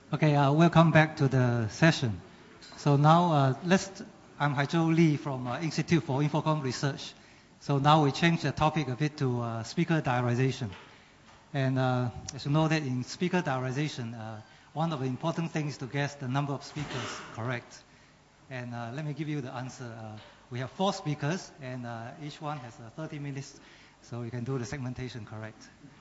Okay, welcome back to the session. So now I'm Haizhou Li from Institute for Infocom Research. So now we change the topic a bit to speaker diarization. And as you know that in speaker diarization, one of the important things is to guess the number of speakers correct. And let me give you the answer. We have 4 speakers, and each one has 30 minutes, so you can do the segmentation correct.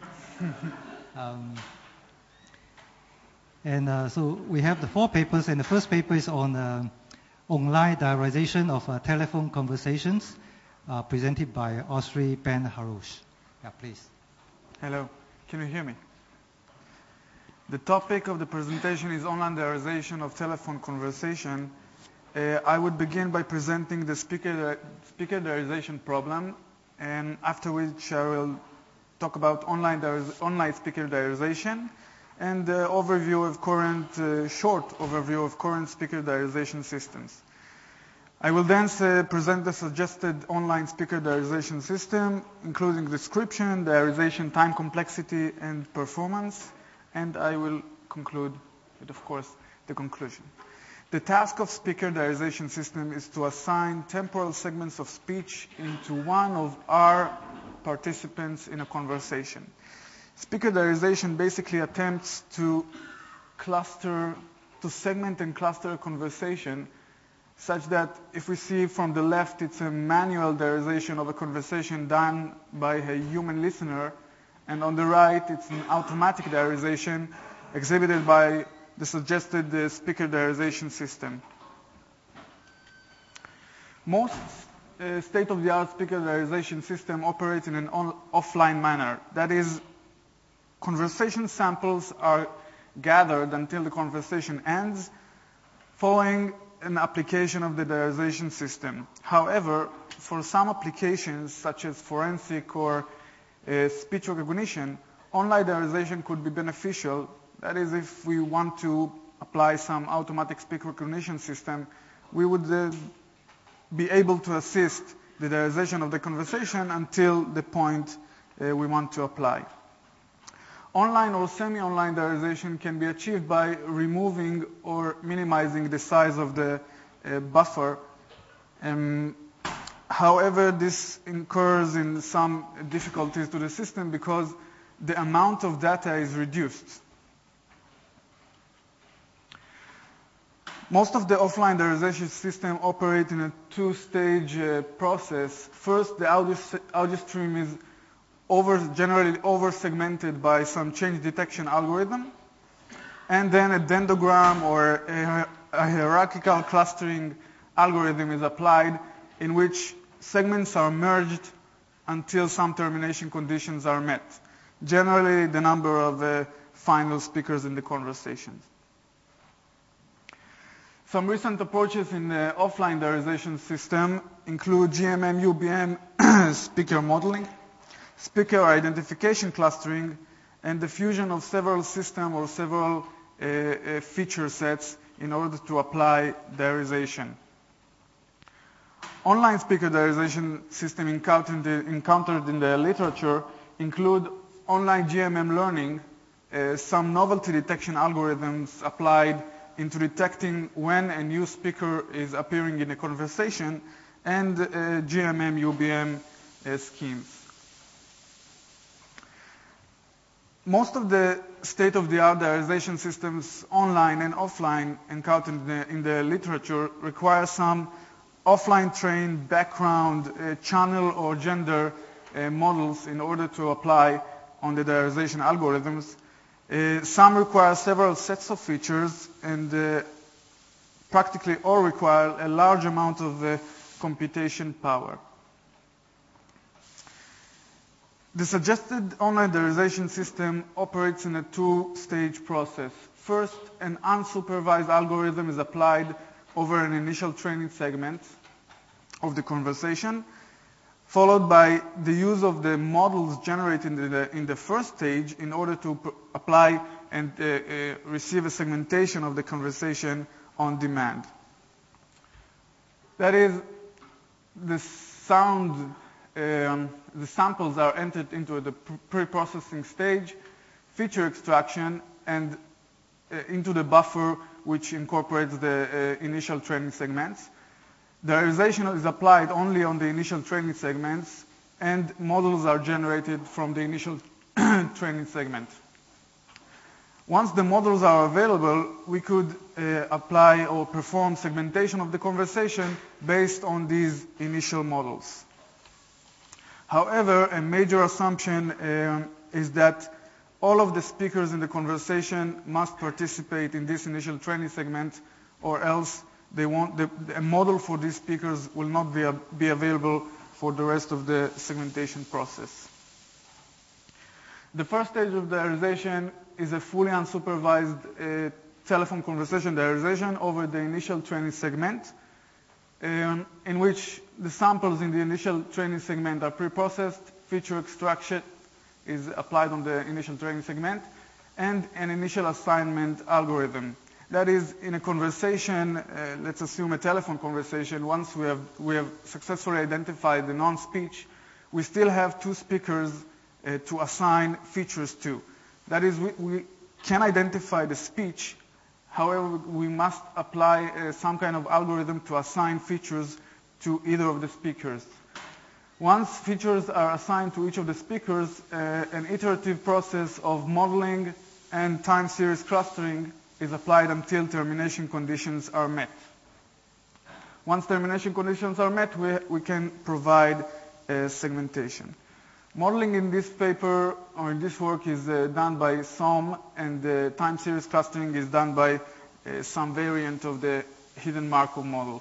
So we have the 4 papers, and the first paper is on online diarization of telephone conversations, presented by Oshri Ben Harouche. Yeah, please. Hello, can you hear me? The topic of the presentation is online diarization of telephone conversation. I would begin by presenting the speaker diarization problem, and after which I will talk about online speaker diarization and short overview of current speaker diarization systems. I will then present the suggested online speaker diarization system, including description, diarization time complexity, and performance, and I will conclude with, of course, the conclusion. The task of speaker diarization system is to assign temporal segments of speech into one of R participants in a conversation. Speaker diarization basically attempts to segment and cluster a conversation such that if we see from the left, it's a manual diarization of a conversation done by a human listener, and on the right, it's an automatic diarization exhibited by the suggested speaker diarization system. Most state-of-the-art speaker diarization system operate in an offline manner. That is, conversation samples are gathered until the conversation ends, following an application of the diarization system. However, for some applications, such as forensic or speech recognition, online diarization could be beneficial. That is, if we want to apply some automatic speech recognition system, we would be able to assist the diarization of the conversation until the point we want to apply. Online or semi-online diarization can be achieved by removing or minimizing the size of the buffer. However, this incurs in some difficulties to the system because the amount of data is reduced. Most of the offline diarization system operate in a 2-stage process. First, the audio stream is generally over-segmented by some change detection algorithm, and then a dendrogram or a hierarchical clustering algorithm is applied in which segments are merged until some termination conditions are met, generally the number of final speakers in the conversation. Some recent approaches in the offline diarization system include GMM-UBM speaker modeling, speaker identification clustering, and the fusion of several systems or several feature sets in order to apply diarization. Online speaker diarization system encountered in the literature include online GMM learning, some novelty detection algorithms applied into detecting when a new speaker is appearing in a conversation, and GMM-UBM schemes. Most of the state-of-the-art diarization systems, online and offline, encountered in the literature require some offline-trained background channel or gender models in order to apply on the diarization algorithms. Some require several sets of features, and practically all require a large amount of computation power. The suggested online diarization system operates in a 2-stage process. First, an unsupervised algorithm is applied over an initial training segment of the conversation, followed by the use of the models generated in the first stage in order to apply and receive a segmentation of the conversation on demand. That is, the samples are entered into the pre-processing stage, feature extraction, and into the buffer which incorporates the initial training segments. Diarization is applied only on the initial training segments, and models are generated from the initial training segment. Once the models are available, we could apply or perform segmentation of the conversation based on these initial models. However, a major assumption is that all of the speakers in the conversation must participate in this initial training segment, or else a model for these speakers will not be available for the rest of the segmentation process. The first stage of diarization is a fully unsupervised telephone conversation diarization over the initial training segment, in which the samples in the initial training segment are pre-processed, feature extraction is applied on the initial training segment, and an initial assignment algorithm. That is, in a conversation, let's assume a telephone conversation, once we have successfully identified the non-speech, we still have two speakers to assign features to. That is, we can identify the speech, however, we must apply some kind of algorithm to assign features to either of the speakers. Once features are assigned to each of the speakers, an iterative process of modeling and time series clustering is applied until termination conditions are met. Once termination conditions are met, we can provide segmentation. Modeling in this paper or in this work is done by SOM, and the time series clustering is done by some variant of the hidden Markov model.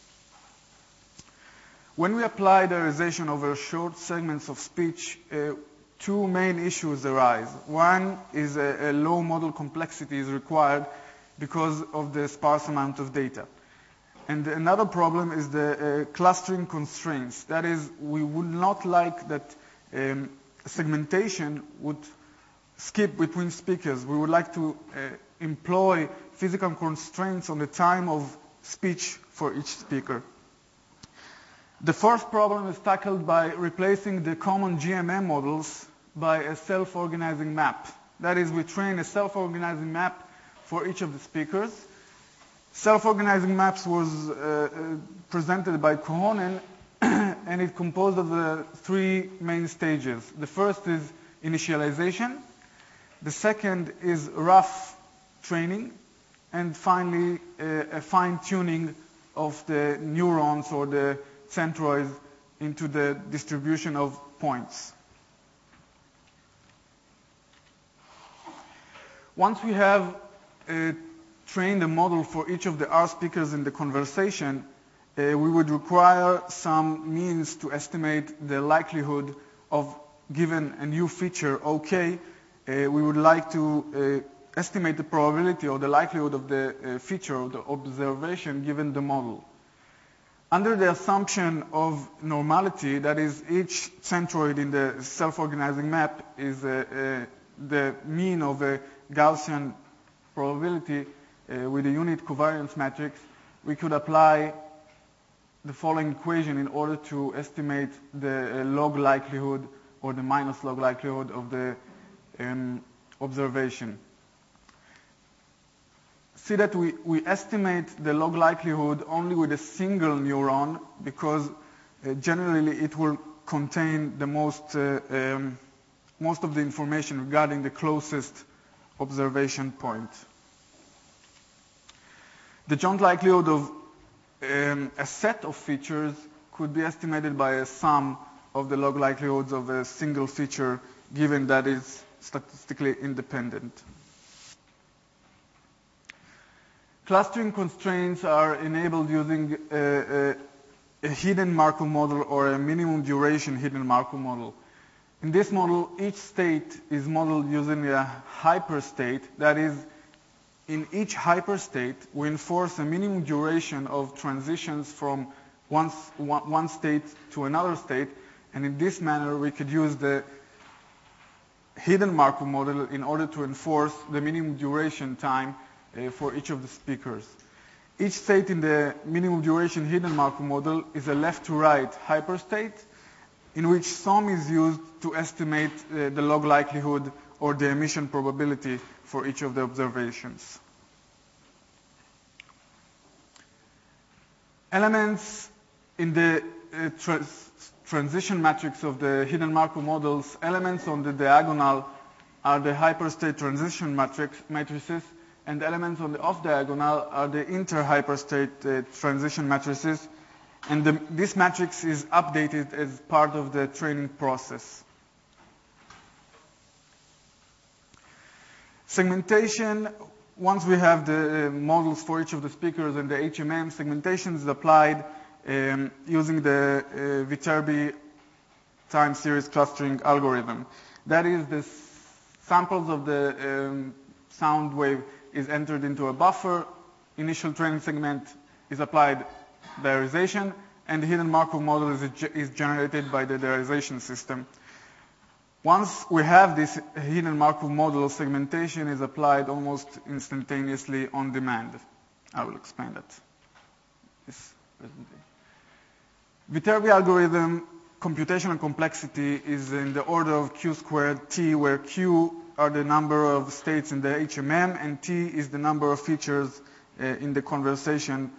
When we apply diarization over short segments of speech, two main issues arise. One is a low model complexity is required because of the sparse amount of data. And another problem is the clustering constraints. That is, we would not like that segmentation would skip between speakers. We would like to employ physical constraints on the time of speech for each speaker. The first problem is tackled by replacing the common GMM models by a self-organizing map. That is, we train a self-organizing map for each of the speakers. Self-organizing maps was presented by Kohonen, and it composed of the three main stages. The first is initialization. The second is rough training. And finally, a fine-tuning of the neurons or the centroids into the distribution of points. Once we have trained a model for each of the R speakers in the conversation, we would require some means to estimate the likelihood of, given a new feature, OK, we would like to estimate the probability or the likelihood of the feature or the observation given the model. Under the assumption of normality, that is, each centroid in the self-organizing map is the mean of a Gaussian probability with a unit covariance matrix, we could apply the following equation in order to estimate the log likelihood or the minus log likelihood of the observation. See that we estimate the log likelihood only with a single neuron, because generally it will contain the most of the information regarding the closest observation point. The joint likelihood of a set of features could be estimated by a sum of the log likelihoods of a single feature, given that it's statistically independent. Clustering constraints are enabled using a hidden Markov model or a minimum duration hidden Markov model. In this model, each state is modeled using a hyperstate. That is, in each hyperstate, we enforce a minimum duration of transitions from one state to another state, and in this manner, we could use the hidden Markov model in order to enforce the minimum duration time for each of the speakers. Each state in the minimum duration hidden Markov model is a left to right hyperstate, in which SOM is used to estimate the log likelihood or the emission probability for each of the observations. Elements in the transition matrix of the hidden Markov models, elements on the diagonal are the hyperstate transition matrices, and elements on the off diagonal are the inter-hyperstate transition matrices. And this matrix is updated as part of the training process. Segmentation, once we have the models for each of the speakers and the HMM, segmentation is applied using the Viterbi time series clustering algorithm. That is, the samples of the sound wave is entered into a buffer, initial training segment is applied diarization, and the hidden Markov model is generated by the diarization system. Once we have this hidden Markov model, segmentation is applied almost instantaneously on demand. I will explain that this presently. Viterbi algorithm computational complexity is in the order of Q squared T, where Q are the number of states in the HMM and T is the number of features in the conversation.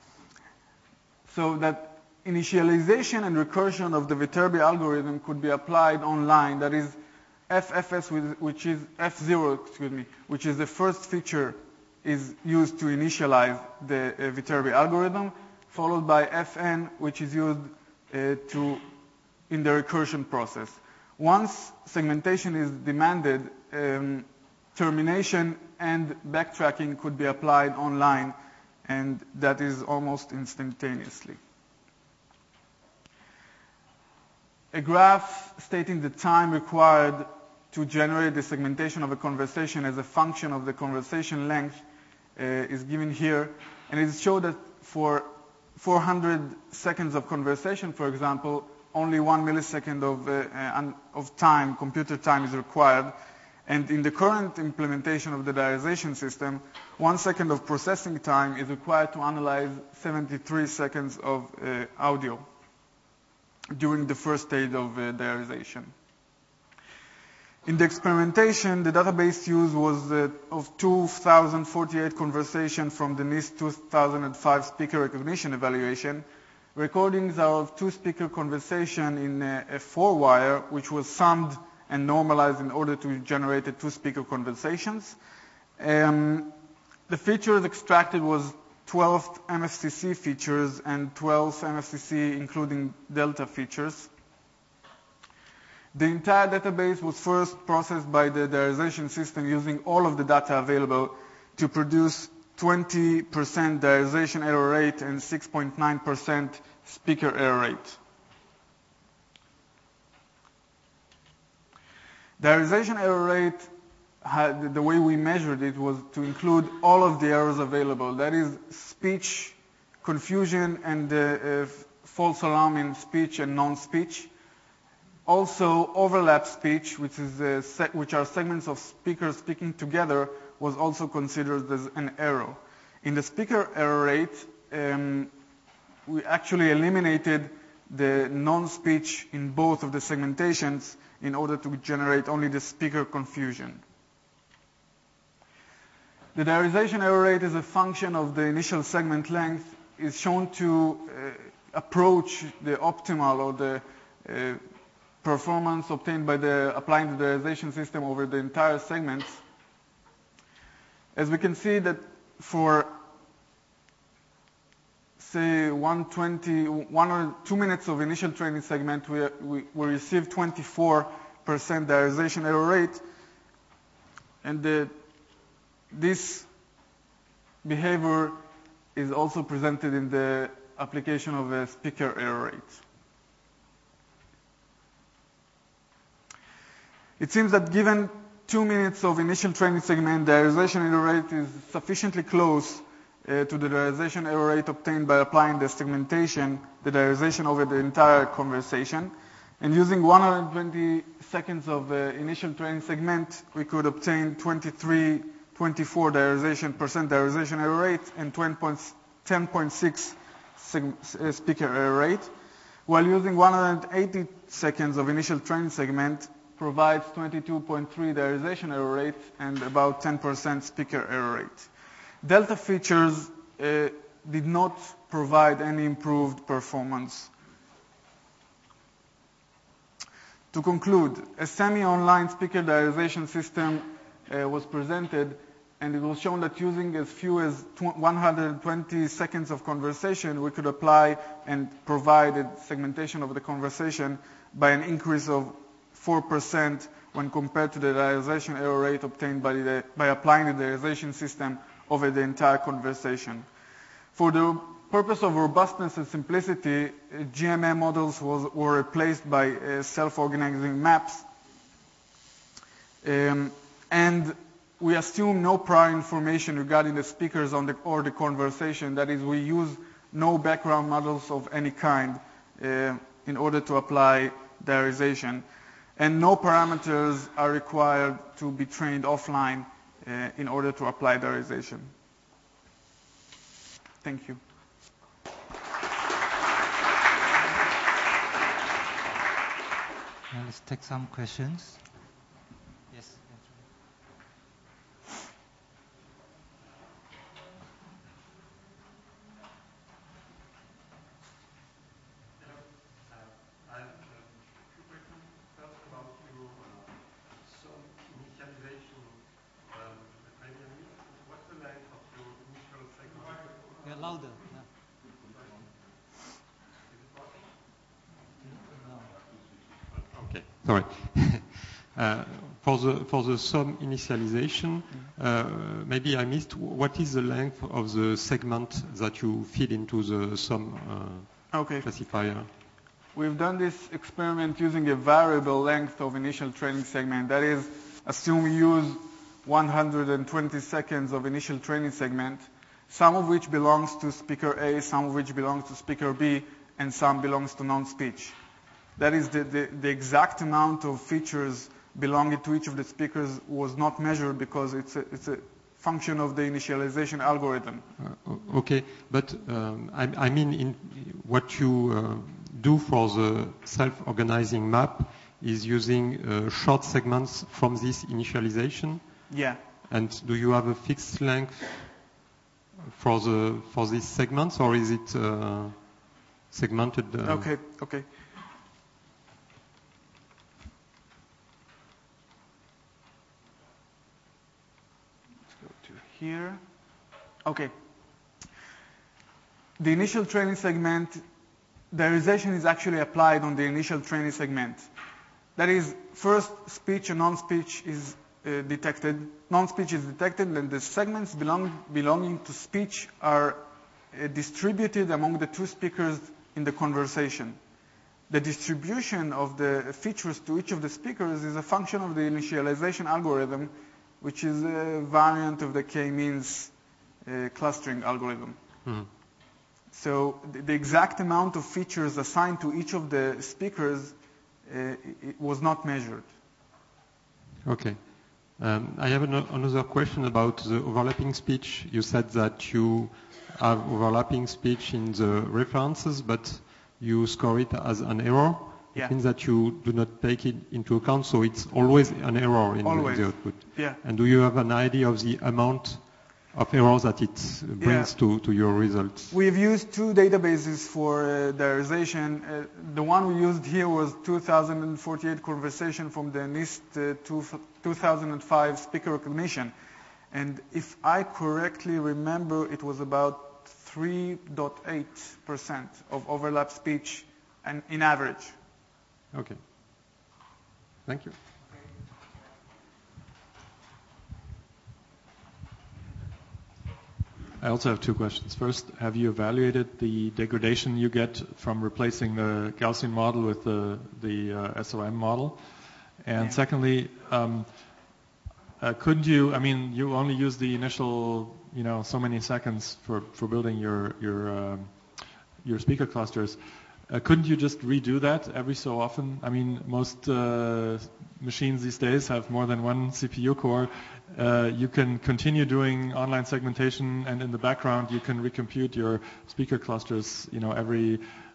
So that initialization and recursion of the Viterbi algorithm could be applied online. That is, FFS, which is F0, which is the first feature, is used to initialize the Viterbi algorithm, followed by Fn, which is used in the recursion process. Once segmentation is demanded, termination and backtracking could be applied online, and that is almost instantaneously. A graph stating the time required to generate the segmentation of a conversation as a function of the conversation length is given here, and it shows that for 400 seconds of conversation, for example, only 1 millisecond of time, computer time, is required. And in the current implementation of the diarization system, 1 second of processing time is required to analyze 73 seconds of audio during the first stage of diarization. In the experimentation, the database used was of 2,048 conversations from the NIST 2005 speaker recognition evaluation. Recordings are of two-speaker conversation in a 4-wire, which was summed and normalized in order to generate a two-speaker conversations. The features extracted was 12 MFCC features and 12 MFCC including delta features. The entire database was first processed by the diarization system using all of the data available to produce 20% diarization error rate and 6.9% speaker error rate. Diarization error rate, the way we measured it was to include all of the errors available. That is, speech, confusion, and false alarm in speech and non-speech. Also, overlap speech, which are segments of speakers speaking together, was also considered as an error. In the speaker error rate, we actually eliminated the non-speech in both of the segmentations in order to generate only the speaker confusion. The diarization error rate as a function of the initial segment length is shown to approach the optimal or the performance obtained by applying the diarization system over the entire segments. As we can see that for, say, 1 or 2 minutes of initial training segment, we received 24% diarization error rate, and this behavior is also presented in the application of a speaker error rate. It seems that given 2 minutes of initial training segment, the diarization error rate is sufficiently close to the diarization error rate obtained by applying the segmentation, the diarization over the entire conversation. And using 120 seconds of initial training segment, we could obtain 24% diarization error rate and 10.6 speaker error rate. while using 180 seconds of initial training segment provides 22.3 diarization error rate and about 10% speaker error rate. Delta features did not provide any improved performance. To conclude, a semi-online speaker diarization system was presented, and it was shown that using as few as 120 seconds of conversation, we could apply and provide a segmentation of the conversation by an increase of 4% when compared to the diarization error rate obtained by applying the diarization system over the entire conversation. For the purpose of robustness and simplicity, GMM models were replaced by self-organizing maps. And we assume no prior information regarding the speakers or the conversation. That is, we use no background models of any kind in order to apply diarization. And no parameters are required to be trained offline in order to apply diarization. Thank you. Now let's take some questions. Yes. I have two questions. First about your some initialization criteria. What's the length of your initial segment? Yeah, louder. Yeah. Okay, sorry. For the sum initialization, maybe I missed. What is the length of the segment that you feed into the sum classifier? We've done this experiment using a variable length of initial training segment. That is, assume we use 120 seconds of initial training segment, some of which belongs to speaker A, some of which belongs to speaker B, and some belongs to non-speech. That is, the exact amount of features belonging to each of the speakers was not measured because it's a function of the initialization algorithm. Okay, but I mean, in what you do for the self-organizing map is using short segments from this initialization. Yeah. And do you have a fixed length for these segments, or is it segmented? Okay. Let's go to here. Okay. The initial training segment, diarization is actually applied on the initial training segment. That is, first speech and non-speech is detected. Non-speech is detected, and the segments belonging to speech are distributed among the two speakers in the conversation. The distribution of the features to each of the speakers is a function of the initialization algorithm, which is a variant of the k-means clustering algorithm. Mm-hmm. So the exact amount of features assigned to each of the speakers it was not measured. Okay. I have another question about the overlapping speech. You said that you have overlapping speech in the references, but you score it as an error. Yeah. It means that you do not take it into account, so it's always an error in the output. Yeah. And do you have an idea of the amount of errors that it brings to your results? We've used two databases for diarization. The one we used here was 2048 conversation from the NIST 2005 speaker recognition. And if I correctly remember, it was about 3.8% of overlap speech and in average. Okay. Thank you. I also have two questions. First, have you evaluated the degradation you get from replacing the Gaussian model with the SOM model? And secondly, couldn't you? I mean, you only use the initial, so many seconds for building your speaker clusters. Couldn't you just redo that every so often? I mean, most machines these days have more than one CPU core. You can continue doing online segmentation, and in the background you can recompute your speaker clusters, every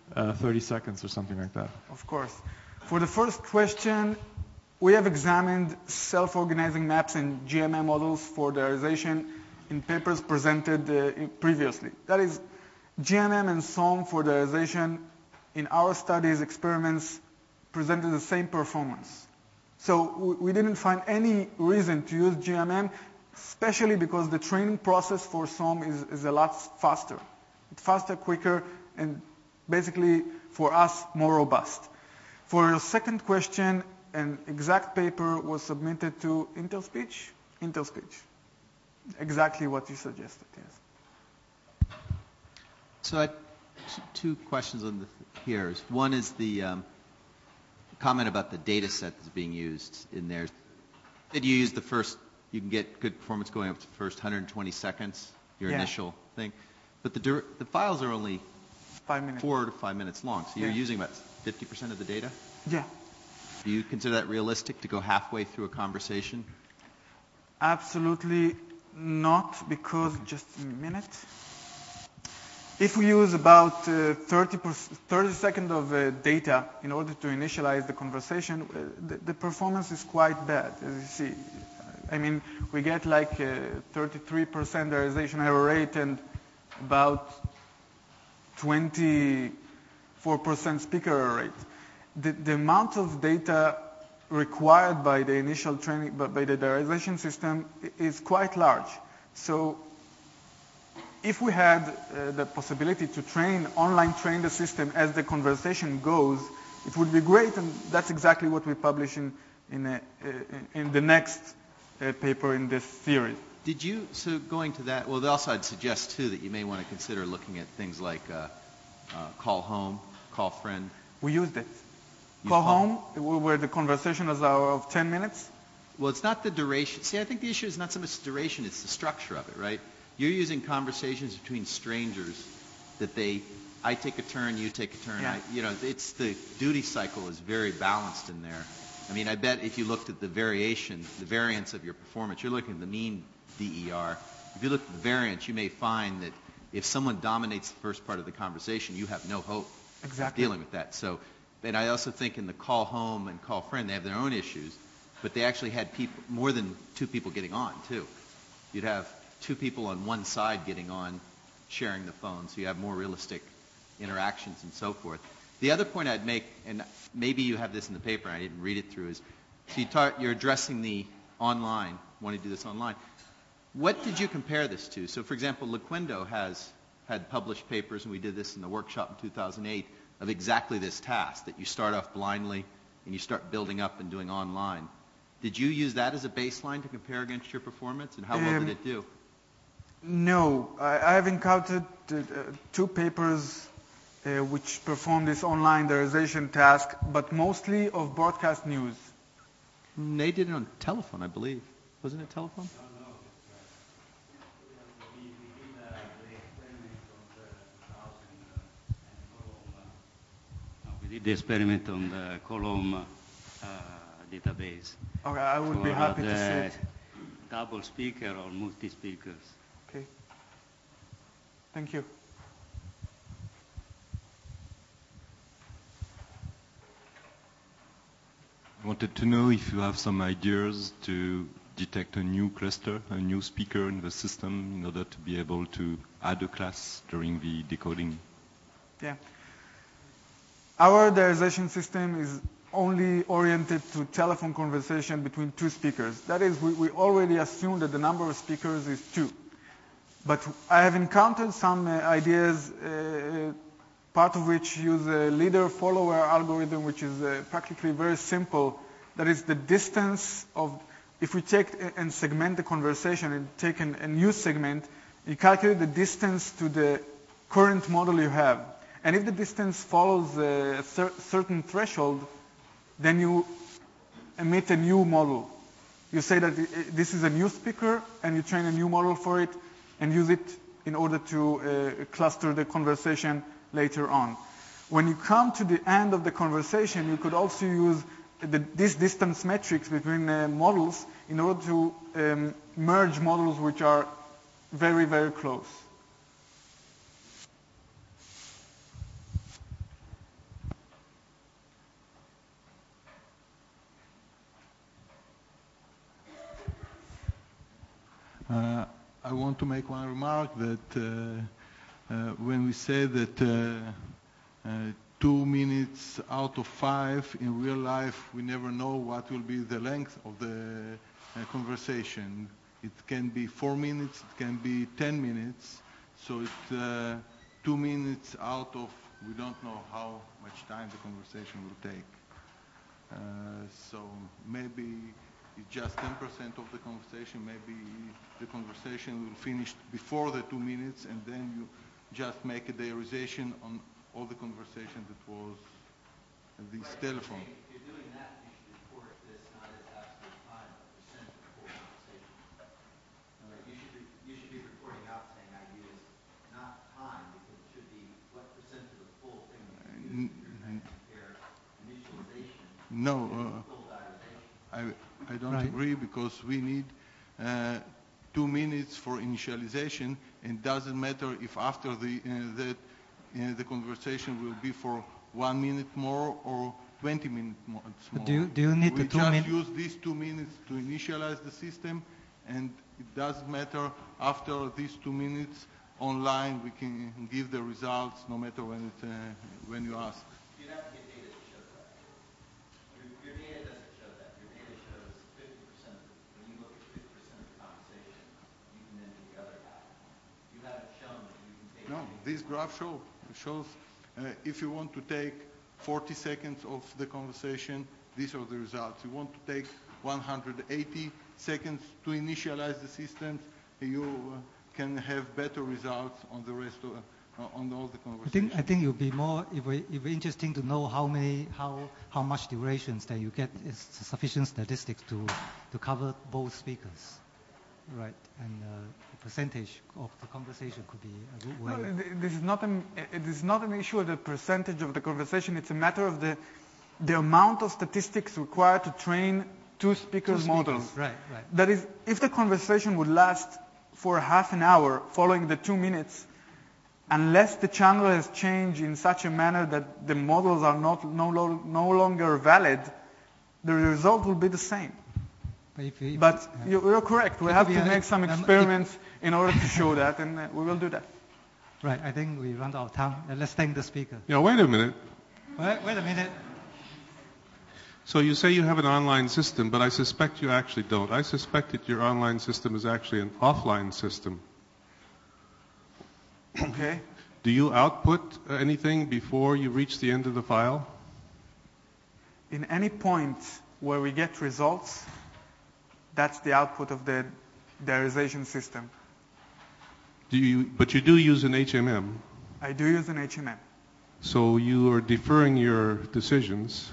30 seconds or something like that? Of course. For the first question, we have examined self-organizing maps and GMM models for diarization in papers presented previously. That is, GMM and SOM for diarization in our studies, experiments, presented the same performance. So we didn't find any reason to use GMM, especially because the training process for SOM is a lot faster. It's faster, quicker, and basically, for us, more robust. For your second question, an exact paper was submitted to IntelSpeech. IntelSpeech. Exactly what you suggested, yes. So I had two questions on here. One is the comment about the data set that's being used in there. Did you use the first, you can get good performance going up to the first 120 seconds, your initial thing. But the files are only 5 minutes. 4 to 5 minutes long. So you're using about 50% of the data? Yeah. Do you consider that realistic to go halfway through a conversation? Absolutely not, because just a minute. If we use about 30 seconds of data in order to initialize the conversation, the performance is quite bad, as you see. I mean, we get like 33% diarization error rate and about 24% speaker error rate. The amount of data required by the initial training, by the diarization system, is quite large. So if we had the possibility to online train the system as the conversation goes, it would be great, and that's exactly what we publish in the next paper in this series. So going to that, well, also I'd suggest too that you may want to consider looking at things like call home, call friend. We used it. Call home, where the conversation is of 10 minutes. Well, it's not the duration. See, I think the issue is not so much the duration, it's the structure of it, right? You're using conversations between strangers that I take a turn, you take a turn. Yeah. It's the duty cycle is very balanced in there. I mean, I bet if you looked at the variance of your performance, you're looking at the mean DER. If you look at the variance, you may find that if someone dominates the first part of the conversation, you have no hope of dealing with that. So, and I also think in the call home and call friend, they have their own issues, but they actually had more than 2 people getting on, too. You'd have 2 people on one side getting on, sharing the phone, so you have more realistic interactions and so forth. The other point I'd make, and maybe you have this in the paper, and I didn't read it through, is so you're addressing the online, wanting to do this online. What did you compare this to? So, for example, Liquindo had published papers, and we did this in the workshop in 2008, of exactly this task, that you start off blindly and you start building up and doing online. Did you use that as a baseline to compare against your performance, and how well did it do? No. I have encountered 2 papers which perform this online diarization task, but mostly of broadcast news. They did it on telephone, I believe. Wasn't it telephone? We did the experiment on the Column database. Okay, I would be happy to see it. Double speaker or multi-speakers. Okay. Thank you. I wanted to know if you have some ideas to detect a new cluster, a new speaker in the system in order to be able to add a class during the decoding. Yeah. Our diarization system is only oriented to telephone conversation between 2 speakers. That is, we already assume that the number of speakers is 2. But I have encountered some ideas, part of which use a leader-follower algorithm, which is practically very simple. That is the distance of, if we take and segment the conversation and take a new segment, you calculate the distance to the current model you have. And if the distance follows a certain threshold, then you emit a new model. You say that this is a new speaker, and you train a new model for it, and use it in order to cluster the conversation later on. When you come to the end of the conversation, you could also use this distance metrics between models in order to merge models which are very, very close. I want to make one remark that when we say that 2 minutes out of 5, in real life we never know what will be the length of the conversation. It can be 4 minutes, it can be 10 minutes, so it's 2 minutes out of, we don't know how much time the conversation will take. So maybe it's just 10% of the conversation, maybe the conversation will finish before the 2 minutes, and then you just make a diarization on all the conversation that was this telephone. If you're doing that, you should report this not as absolute time, but percent of the full conversation. You should be reporting out saying I used not time, because it should be what percent of the full thing you used. If you're trying to compare initialization to full diarization. I don't agree, because we need 2 minutes for initialization, and doesn't matter if after the conversation will be for 1 minute more or 20 minutes more. Do you need the 2 minutes? We just use these 2 minutes to initialize the system, and it doesn't matter after these 2 minutes online we can give the results no matter when you ask. You'd have to get data to show that. Your data doesn't show that. Your data shows 50% of when you look at 50% of the conversation, you can then do the other half. You haven't shown that you can take. No, this graph shows if you want to take 40 seconds of the conversation, these are the results. You want to take 180 seconds to initialize the systems, you can have better results on the rest of on all the conversations. I think it would be more interesting to know how much durations that you get is sufficient statistics to cover both speakers, right? And the percentage of the conversation could be a good way. No, it is not an issue of the percentage of the conversation. It's a matter of the amount of statistics required to train two speakers models. Right. That is, if the conversation would last for half an hour following the 2 minutes, unless the channel has changed in such a manner that the models are no longer valid, the result will be the same. But you're correct. We have to make some experiments in order to show that, and we will do that. Right. I think we run out of time. Let's thank the speaker. Yeah, wait a minute. Wait a minute. So you say you have an online system, but I suspect you actually don't. I suspect that your online system is actually an offline system. Okay. Do you output anything before you reach the end of the file? In any point where we get results, that's the output of the diarization system. But you do use an HMM. I do use an HMM. So you are deferring your decisions.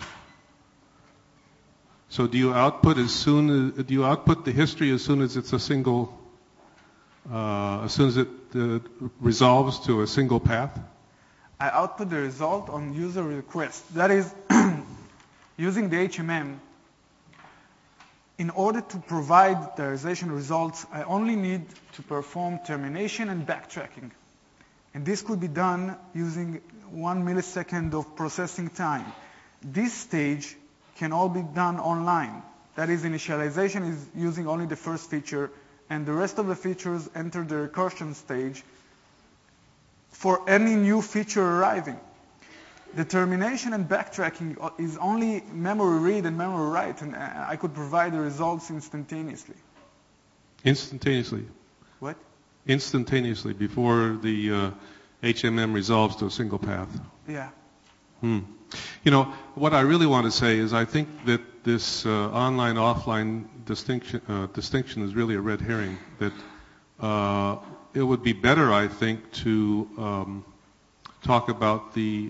So do you output the history as soon as it's a single, as soon as it resolves to a single path? I output the result on user request. That is, using the HMM, in order to provide diarization results, I only need to perform termination and backtracking. And this could be done using 1 millisecond of processing time. This stage can all be done online. That is, initialization is using only the first feature, and the rest of the features enter the recursion stage for any new feature arriving. The termination and backtracking is only memory read and memory write, and I could provide the results instantaneously. Instantaneously? What? Instantaneously, before the HMM resolves to a single path. Yeah. You know, what I really want to say is I think that this online-offline distinction is really a red herring. That it would be better, I think, to talk about the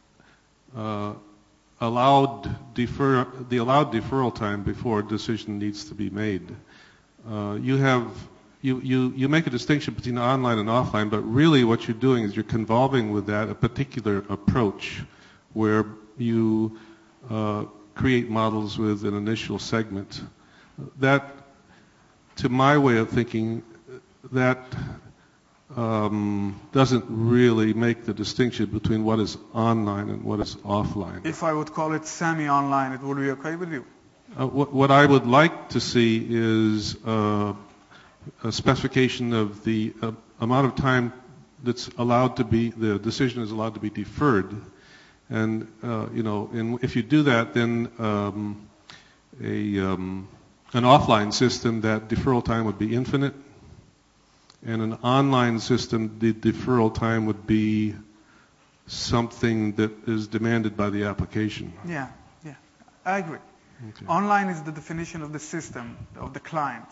allowed deferral time before a decision needs to be made. You make a distinction between online and offline, but really what you're doing is you're convolving with that a particular approach where you create models with an initial segment. That, to my way of thinking, that doesn't really make the distinction between what is online and what is offline. If I would call it semi-online, it would be okay with you? What I would like to see is specification of the amount of time that's allowed to be, the decision is allowed to be deferred. And, if you do that, then an offline system, that deferral time would be infinite. And an online system, the deferral time would be something that is demanded by the application. Yeah, I agree. Okay. Online is the definition of the system, of the client.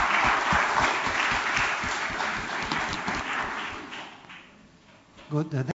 Good.